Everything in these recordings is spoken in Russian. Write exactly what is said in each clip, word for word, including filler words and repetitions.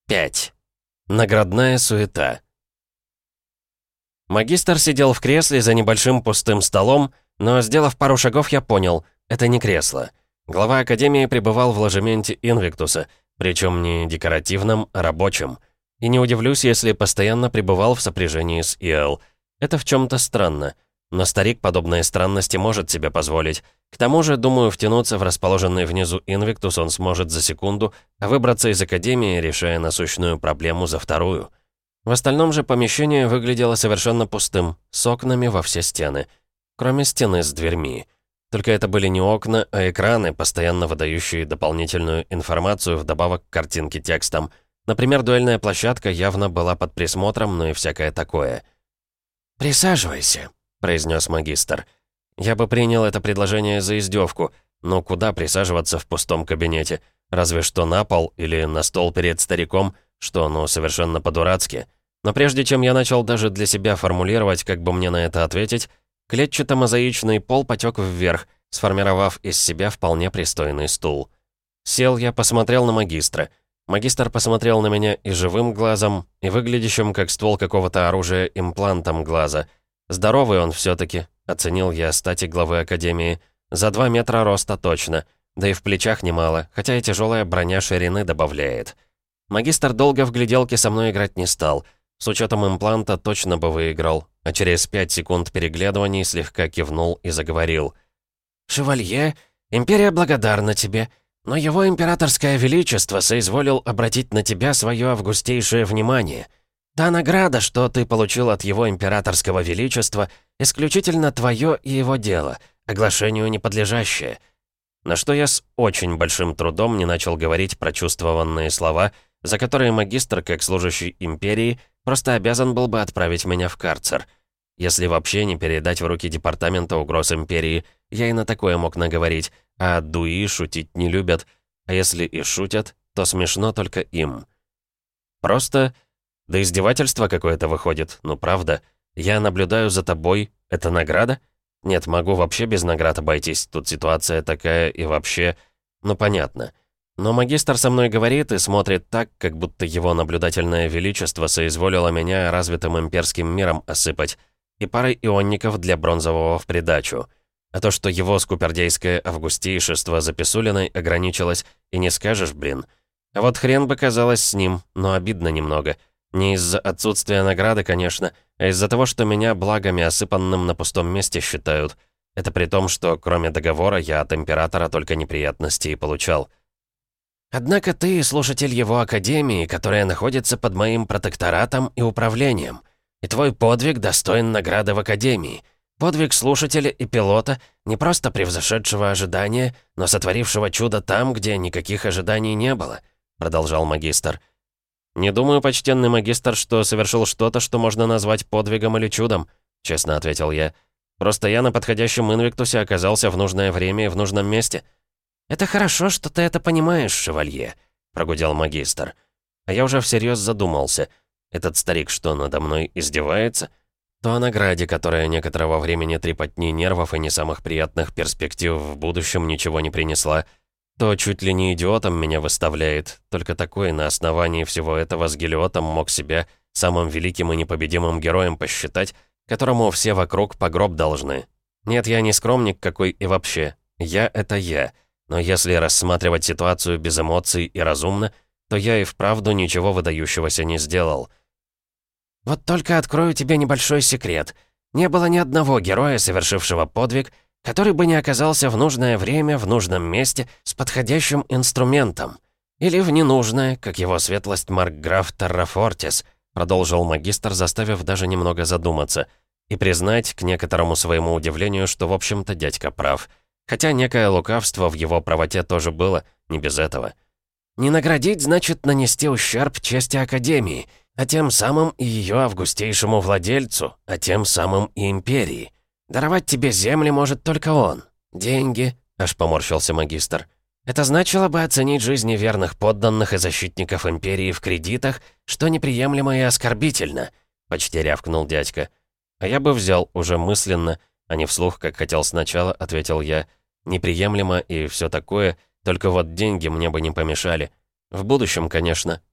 пять. Наградная суета. Магистр сидел в кресле за небольшим пустым столом, но, сделав пару шагов, я понял — это не кресло. Глава Академии пребывал в ложементе Инвиктуса, причем не декоративном, а рабочем. И не удивлюсь, если постоянно пребывал в сопряжении с Иэл. Это в чем-то странно. Но старик подобные странности может себе позволить. К тому же, думаю, втянуться в расположенный внизу Инвиктус он сможет за секунду, а выбраться из Академии, решая насущную проблему за вторую. В остальном же помещение выглядело совершенно пустым, с окнами во все стены. Кроме стены с дверьми. Только это были не окна, а экраны, постоянно выдающие дополнительную информацию вдобавок к картинке текстом. Например, дуэльная площадка явно была под присмотром, но и всякое такое. «Присаживайся», — произнес магистр. Я бы принял это предложение за издевку, но куда присаживаться в пустом кабинете? Разве что на пол или на стол перед стариком, что, ну, совершенно по-дурацки. Но прежде чем я начал даже для себя формулировать, как бы мне на это ответить, клетчато-мозаичный пол потек вверх, сформировав из себя вполне пристойный стул. Сел я, посмотрел на магистра. Магистр посмотрел на меня и живым глазом, и выглядящим как ствол какого-то оружия имплантом глаза. Здоровый он все-таки, оценил я стати главы Академии. За два метра роста точно, да и в плечах немало, хотя и тяжелая броня ширины добавляет. Магистр долго в гляделке со мной играть не стал. С учетом импланта точно бы выиграл, а через пять секунд переглядываний слегка кивнул и заговорил. «Шевалье, Империя благодарна тебе, но его императорское величество соизволил обратить на тебя свое августейшее внимание. Та награда, что ты получил от его императорского величества, исключительно твое и его дело, оглашению неподлежащее». На что я с очень большим трудом не начал говорить прочувствованные слова, за которые магистр, как служащий империи, просто обязан был бы отправить меня в карцер. Если вообще не передать в руки департамента угроз империи, я и на такое мог наговорить, а дуи шутить не любят, а если и шутят, то смешно только им. Просто... да издевательство какое-то выходит, ну правда. Я наблюдаю за тобой, это награда? Нет, могу вообще без наград обойтись, тут ситуация такая и вообще... ну понятно. Но магистр со мной говорит и смотрит так, как будто его наблюдательное величество соизволило меня развитым имперским миром осыпать, и парой ионников для бронзового в придачу. А то, что его скупердейское августейшество за Писулиной ограничилось, и не скажешь, блин. А вот хрен бы казалось с ним, но обидно немного. Не из-за отсутствия награды, конечно, а из-за того, что меня благами, осыпанным на пустом месте, считают. Это при том, что кроме договора я от императора только неприятности и получал. Однако ты слушатель его Академии, которая находится под моим протекторатом и управлением. И твой подвиг достоин награды в Академии. Подвиг слушателя и пилота, не просто превзошедшего ожидания, но сотворившего чудо там, где никаких ожиданий не было», — продолжал магистр. «Не думаю, почтенный магистр, что совершил что-то, что можно назвать подвигом или чудом», — честно ответил я. «Просто я на подходящем инвиктусе оказался в нужное время и в нужном месте». «Это хорошо, что ты это понимаешь, шевалье», — прогудел магистр. А я уже всерьез задумался. Этот старик что, надо мной издевается? То о награде, которая некоторого времени трепотни нервов и не самых приятных перспектив в будущем ничего не принесла, то чуть ли не идиотом меня выставляет. Только такой на основании всего этого с Гелиотом мог себя самым великим и непобедимым героем посчитать, которому все вокруг по гроб должны. Нет, я не скромник какой и вообще. Я — это я. Но если рассматривать ситуацию без эмоций и разумно, то я и вправду ничего выдающегося не сделал. Вот только открою тебе небольшой секрет. Не было ни одного героя, совершившего подвиг, который бы не оказался в нужное время, в нужном месте, с подходящим инструментом. Или в ненужное, как его светлость Маркграф Террафортис, продолжил магистр, заставив даже немного задуматься. И признать, к некоторому своему удивлению, что, в общем-то, дядька прав. Хотя некое лукавство в его правоте тоже было, не без этого. «Не наградить, значит, нанести ущерб чести Академии, а тем самым и ее августейшему владельцу, а тем самым и Империи. Даровать тебе земли может только он. Деньги», — аж поморщился магистр. «Это значило бы оценить жизни верных подданных и защитников Империи в кредитах, что неприемлемо и оскорбительно», — почти рявкнул дядька. А я бы взял уже мысленно, а не вслух, как хотел сначала, ответил я. Неприемлемо и все такое, только вот деньги мне бы не помешали. В будущем, конечно,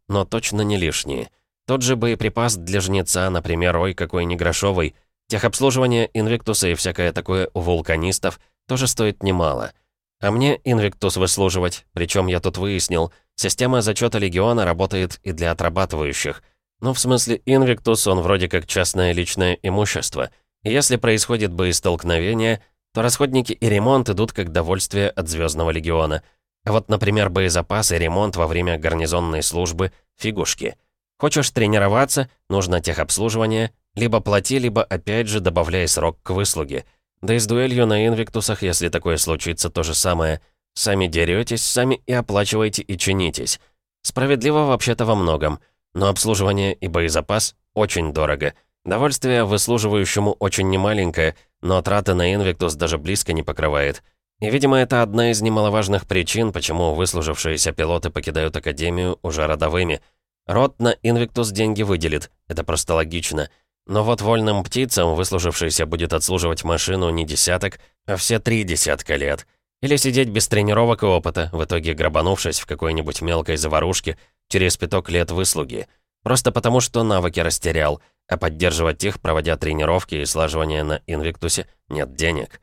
но точно не лишние. Тот же боеприпас для жнеца, например, ой, какой негрошовый. Техобслуживание Инвиктуса и всякое такое у вулканистов тоже стоит немало. А мне Инвиктус выслуживать, причем я тут выяснил, система зачета Легиона работает и для отрабатывающих. Ну, в смысле, Инвиктус, он вроде как частное личное имущество. И если происходит боестолкновение, то расходники и ремонт идут как довольствие от Звездного Легиона. А вот, например, боезапас и ремонт во время гарнизонной службы — фигушки. Хочешь тренироваться, нужно техобслуживание, либо плати, либо опять же добавляй срок к выслуге. Да и с дуэлью на Инвиктусах, если такое случится, то же самое. Сами деретесь, сами и оплачивайте и чинитесь. Справедливо вообще-то во многом. Но обслуживание и боезапас очень дорого. Довольствие выслуживающему очень немаленькое, но траты на Инвиктус даже близко не покрывает. И, видимо, это одна из немаловажных причин, почему выслужившиеся пилоты покидают Академию уже родовыми. Род на Инвиктус деньги выделит, это просто логично. Но вот вольным птицам выслужившийся будет отслуживать машину не десяток, а все три десятка лет. Или сидеть без тренировок и опыта, в итоге грабанувшись в какой-нибудь мелкой заварушке через пяток лет выслуги. Просто потому, что навыки растерял, а поддерживать их, проводя тренировки и слаживание на Инвиктусе, нет денег.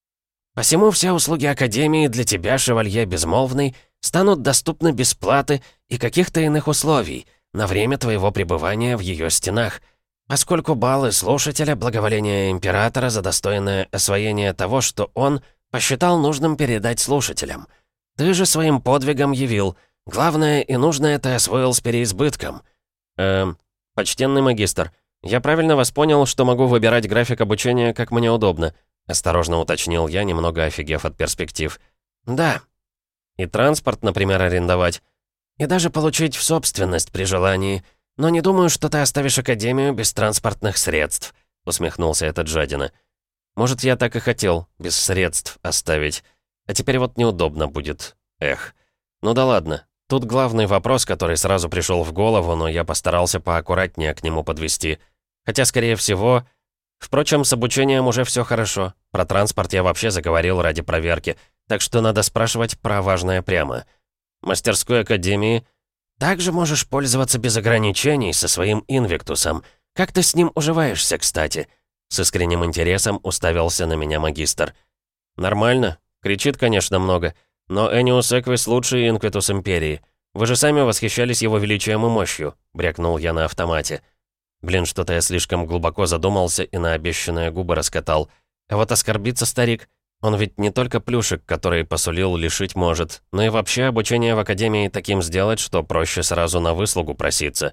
Посему все услуги Академии для тебя, шевалье Безмолвный, станут доступны без платы и каких-то иных условий на время твоего пребывания в ее стенах, поскольку баллы слушателя благоволения Императора за достойное освоение того, что он посчитал нужным передать слушателям. Ты же своим подвигом явил. Главное и нужное ты освоил с переизбытком. Эм, почтенный магистр, я правильно вас понял, что могу выбирать график обучения, как мне удобно? Осторожно уточнил я, немного офигев от перспектив. Да. И транспорт, например, арендовать. И даже получить в собственность при желании. Но не думаю, что ты оставишь Академию без транспортных средств, усмехнулся этот жадина. Может, я так и хотел, без средств оставить. А теперь вот неудобно будет. Эх. Ну да ладно. Тут главный вопрос, который сразу пришел в голову, но я постарался поаккуратнее к нему подвести. Хотя, скорее всего... Впрочем, с обучением уже все хорошо. Про транспорт я вообще заговорил ради проверки, так что надо спрашивать про важное прямо. Мастерской Академии... Также можешь пользоваться без ограничений со своим Инвиктусом. Как ты с ним уживаешься, кстати?» С искренним интересом уставился на меня магистр. «Нормально. Кричит, конечно, много. Но Эниус Эквис лучший Инквитус Империи. Вы же сами восхищались его величием и мощью», — брякнул я на автомате. Блин, что-то я слишком глубоко задумался и на обещанные губы раскатал. А вот оскорбиться старик, он ведь не только плюшек, который посулил, лишить может, но и вообще обучение в Академии таким сделать, что проще сразу на выслугу проситься.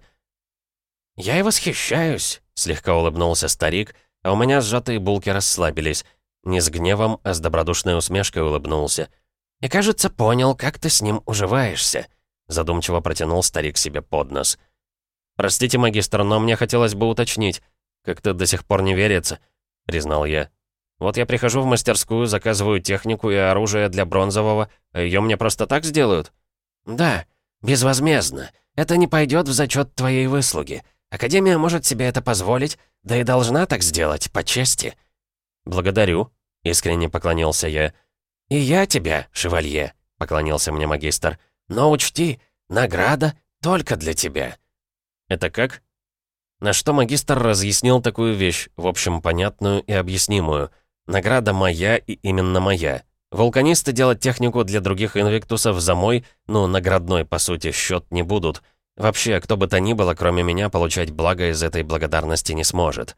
«Я и восхищаюсь», — слегка улыбнулся старик, а у меня сжатые булки расслабились. Не с гневом, а с добродушной усмешкой улыбнулся. «И, кажется, понял, как ты с ним уживаешься», — задумчиво протянул старик себе под нос. «Простите, магистр, но мне хотелось бы уточнить. Как-то до сих пор не верится», — признал я. «Вот я прихожу в мастерскую, заказываю технику и оружие для бронзового, а ее мне просто так сделают?» «Да, безвозмездно. Это не пойдет в зачет твоей выслуги. Академия может себе это позволить, да и должна так сделать, по чести». «Благодарю», — искренне поклонился я. «И я тебя, шевалье», — поклонился мне магистр. «Но учти, награда только для тебя». «Это как?» На что магистр разъяснил такую вещь, в общем, понятную и объяснимую. Награда моя и именно моя. Вулканисты делать технику для других инвиктусов за мой, ну, наградной, по сути, счет не будут. Вообще, кто бы то ни было, кроме меня, получать благо из этой благодарности не сможет.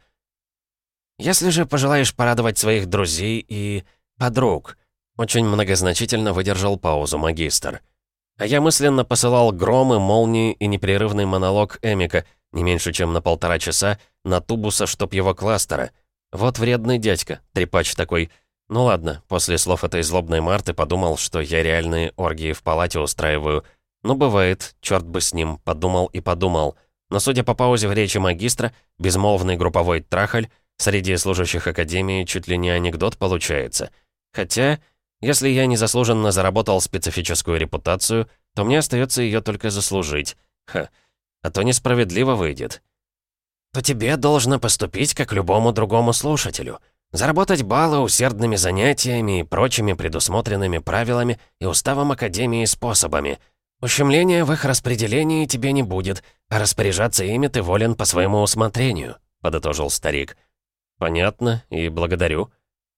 «Если же пожелаешь порадовать своих друзей и... подруг», очень многозначительно выдержал паузу магистр. А я мысленно посылал громы, молнии и непрерывный монолог Эмика, не меньше, чем на полтора часа, на тубуса, чтоб его кластера. Вот вредный дядька, трепач такой. Ну ладно, после слов этой злобной Марты подумал, что я реальные оргии в палате устраиваю. Ну бывает, черт бы с ним, подумал и подумал. Но судя по паузе в речи магистра, безмолвный групповой трахаль среди служащих Академии чуть ли не анекдот получается. Хотя... Если я незаслуженно заработал специфическую репутацию, то мне остается ее только заслужить. Ха, а то несправедливо выйдет. То тебе должно поступить, как любому другому слушателю. Заработать баллы усердными занятиями и прочими предусмотренными правилами и уставом Академии способами. «Ущемления в их распределении тебе не будет, а распоряжаться ими ты волен по своему усмотрению», — подытожил старик. «Понятно, и благодарю».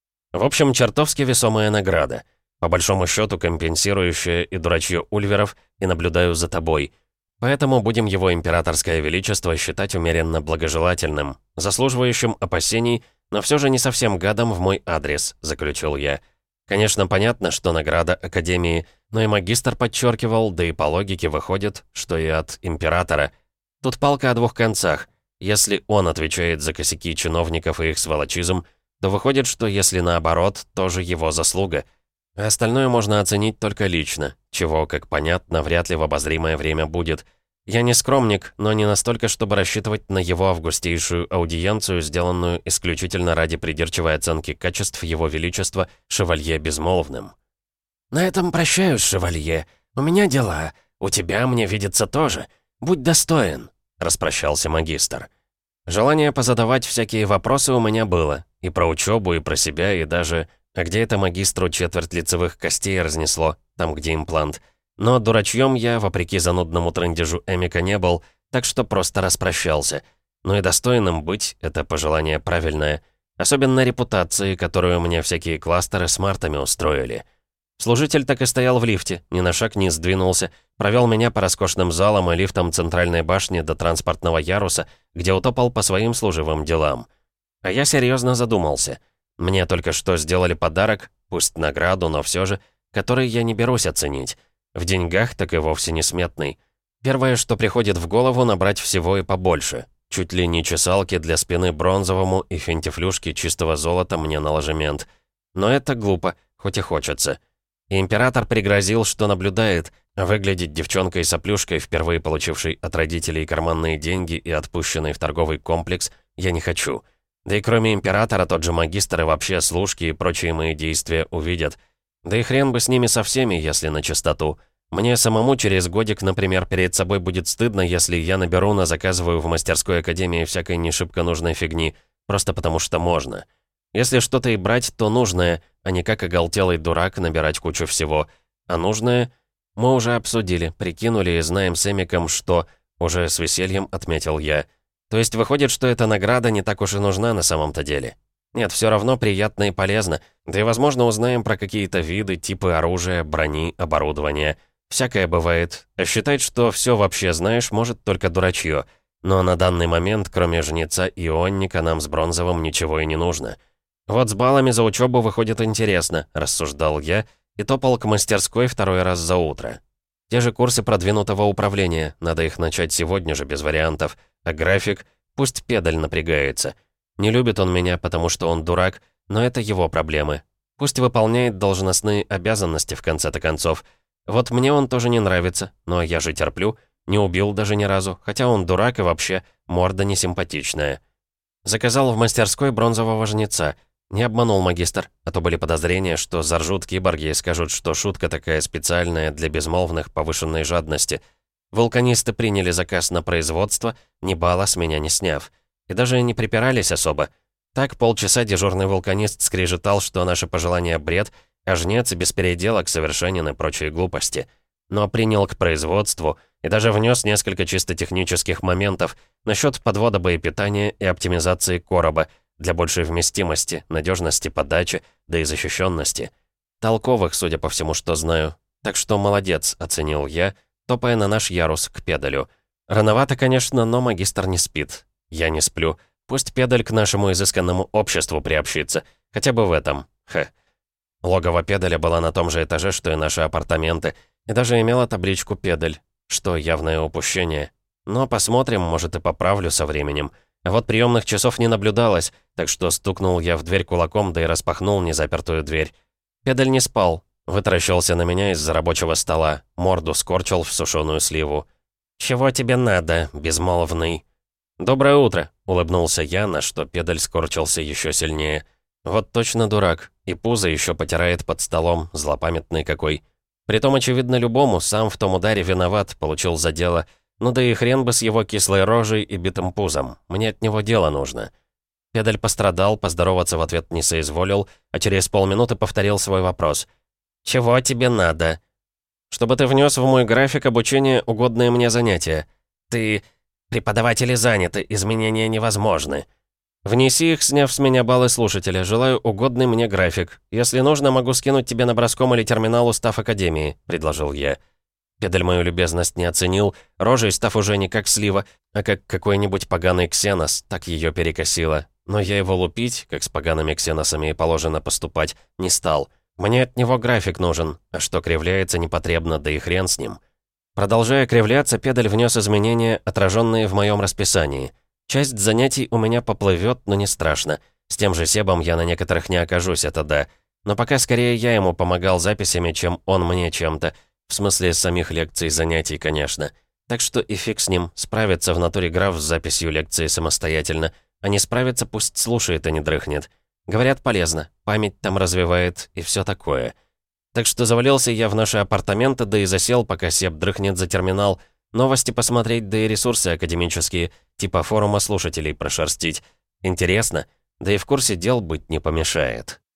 В общем, чертовски весомая награда. По большому счету компенсирующая и дурачье Ульверов, и наблюдаю за тобой. Поэтому будем его императорское величество считать умеренно благожелательным, заслуживающим опасений, но все же не совсем гадом в мой адрес», — заключил я. Конечно, понятно, что награда Академии, но и магистр подчеркивал, да и по логике выходит, что и от императора. Тут палка о двух концах. Если он отвечает за косяки чиновников и их сволочизм, то выходит, что если наоборот, тоже его заслуга. А остальное можно оценить только лично, чего, как понятно, вряд ли в обозримое время будет. Я не скромник, но не настолько, чтобы рассчитывать на его августейшую аудиенцию, сделанную исключительно ради придирчивой оценки качеств его величества шевалье Безмолвным. «На этом прощаюсь, шевалье. У меня дела. У тебя, мне видится, тоже. Будь достоин», — распрощался магистр. Желание позадавать всякие вопросы у меня было. И про учебу, и про себя, и даже... А где это магистру четверть лицевых костей разнесло? Там, где имплант. Но дурачьем я, вопреки занудному трындежу Эмика, не был, так что просто распрощался. Ну и достойным быть — это пожелание правильное. Особенно репутации, которую мне всякие кластеры с мартами устроили. Служитель так и стоял в лифте, ни на шаг не сдвинулся, провел меня по роскошным залам и лифтам центральной башни до транспортного яруса, где утопал по своим служивым делам. А я серьезно задумался. Мне только что сделали подарок, пусть награду, но все же, который я не берусь оценить. В деньгах так и вовсе несметный. Первое, что приходит в голову, набрать всего и побольше. Чуть ли не чесалки для спины бронзовому и фентифлюшки чистого золота мне на ложемент. Но это глупо, хоть и хочется. И император пригрозил, что наблюдает, а выглядеть девчонкой-соплюшкой, впервые получившей от родителей карманные деньги и отпущенной в торговый комплекс, я не хочу. Да и кроме императора, тот же магистр и вообще служки и прочие мои действия увидят. Да и хрен бы с ними со всеми, если на чистоту. Мне самому через годик, например, перед собой будет стыдно, если я наберу, на заказываю в мастерской академии всякой не шибко нужной фигни, просто потому что можно. Если что-то и брать, то нужное, а не как оголтелый дурак набирать кучу всего. А нужное мы уже обсудили, прикинули и знаем с Эмиком, что... Уже с весельем отметил я. То есть выходит, что эта награда не так уж и нужна на самом-то деле. Нет, все равно приятно и полезно. Да и, возможно, узнаем про какие-то виды, типы оружия, брони, оборудования. Всякое бывает. А считать, что все вообще знаешь, может только дурачье. Но на данный момент, кроме жнеца и ионника, нам с Бронзовым ничего и не нужно. Вот с баллами за учебу выходит интересно, рассуждал я, и топал к мастерской второй раз за утро. Те же курсы продвинутого управления, надо их начать сегодня же, без вариантов. А график, пусть педаль напрягается. Не любит он меня, потому что он дурак, но это его проблемы. Пусть выполняет должностные обязанности в конце-то концов. Вот мне он тоже не нравится, но я же терплю. Не убил даже ни разу, хотя он дурак и вообще морда несимпатичная. Заказал в мастерской бронзового жнеца. Не обманул магистр, а то были подозрения, что заржут киборги и скажут, что шутка такая специальная для безмолвных повышенной жадности. Вулканисты приняли заказ на производство, ни балла с меня не сняв. И даже не припирались особо. Так полчаса дежурный вулканист скрежетал, что наши пожелания бред, а жнец без переделок совершенен и прочие глупости. Но принял к производству и даже внес несколько чисто технических моментов насчет подвода боепитания и оптимизации короба для большей вместимости, надежности подачи, да и защищенности. Толковых, судя по всему, что знаю. Так что молодец, оценил я, топая на наш ярус к педалю. Рановато, конечно, но магистр не спит. Я не сплю. Пусть педаль к нашему изысканному обществу приобщится. Хотя бы в этом. Хе. Логово педаля было на том же этаже, что и наши апартаменты, и даже имела табличку «Педаль», что явное упущение. Но посмотрим, может, и поправлю со временем. А вот приемных часов не наблюдалось, так что стукнул я в дверь кулаком, да и распахнул незапертую дверь. Педаль не спал, вытаращился на меня из-за рабочего стола, морду скорчил в сушеную сливу. «Чего тебе надо, безмолвный?» «Доброе утро», — улыбнулся я, на что педаль скорчился еще сильнее. «Вот точно дурак, и пузо еще потирает под столом, злопамятный какой. Притом, очевидно, любому, сам в том ударе виноват, получил за дело. Ну да и хрен бы с его кислой рожей и битым пузом, мне от него дело нужно». Педаль пострадал, поздороваться в ответ не соизволил, а через полминуты повторил свой вопрос. «Чего тебе надо?» Чтобы ты внес в мой график обучения угодные мне занятия. Ты... Преподаватели заняты, изменения невозможны. Внеси их, сняв с меня баллы слушателя. Желаю угодный мне график. Если нужно, могу скинуть тебе на броском или терминал устав Академии», — предложил я. Педель мою любезность не оценил, рожей став уже не как слива, а как какой-нибудь поганый ксенос, так ее перекосило. Но я его лупить, как с погаными ксеносами и положено поступать, не стал. Мне от него график нужен, а что кривляется непотребно, да и хрен с ним. Продолжая кривляться, Педель внес изменения, отраженные в моем расписании. Часть занятий у меня поплывет, но не страшно. С тем же Себом я на некоторых не окажусь, это да. Но пока скорее я ему помогал записями, чем он мне чем-то. В смысле самих лекций, занятий, конечно. Так что и фиг с ним, справится в натуре граф с записью лекции самостоятельно. А не справится, пусть слушает, а не дрыхнет. Говорят, полезно, память там развивает и все такое. Так что завалился я в наши апартаменты, да и засел, пока Себ дрыхнет за терминал. Новости посмотреть, да и ресурсы академические, типа форума слушателей прошерстить. Интересно, да и в курсе дел быть не помешает.